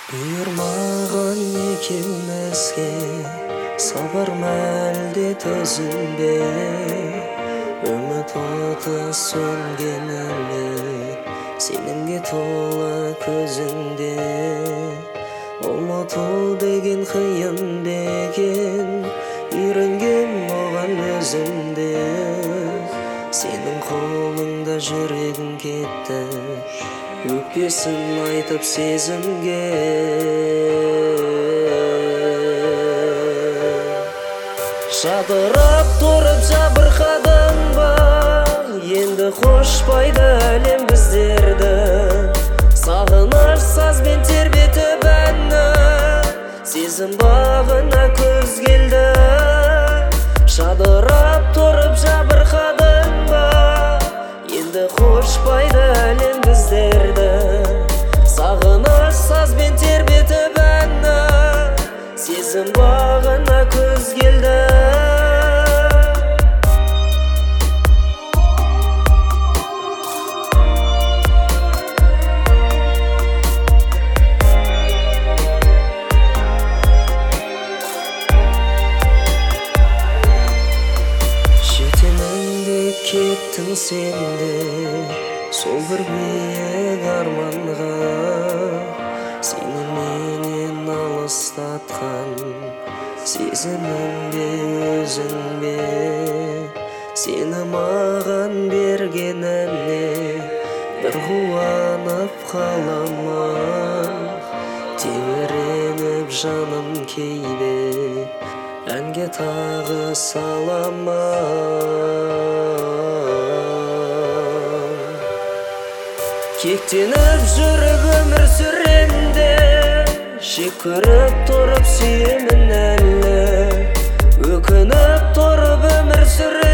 Бұйырмаған екеумізге сабыр әлде төзім бе? Үміт оты сөнген әлі сенімге тола көзіңде. Ұмыту деген қиын бекен, үйренгем оған өзімде. Сенің қолыңда жүрегім кетті, өкпесін айтып сезімге. Жадырап тұрып жабырқадың ба, енді қошпайды әлем біздерді. Сағыныш сазбен тербетіп әнні, сезім бағына көз келді. Жадырап тұрып жабырқадың ба, енді қошпайды әлем біздерді. Сағыныш сазбен тербетіп әнні, сезім бағына көз келді. Кеттің сенде сол бір биік арманға, сені менен алыстатқан сезімім бе өзің бе? Сені маған берген әнне бір қуанып қаламын, тебіреніп жаным кейде әнге тағы саламын. Кектеніп жүріп өмір сүремде, жек көріп тұрып сүйемін әлі. Өкініп тұрып өмір сүремін.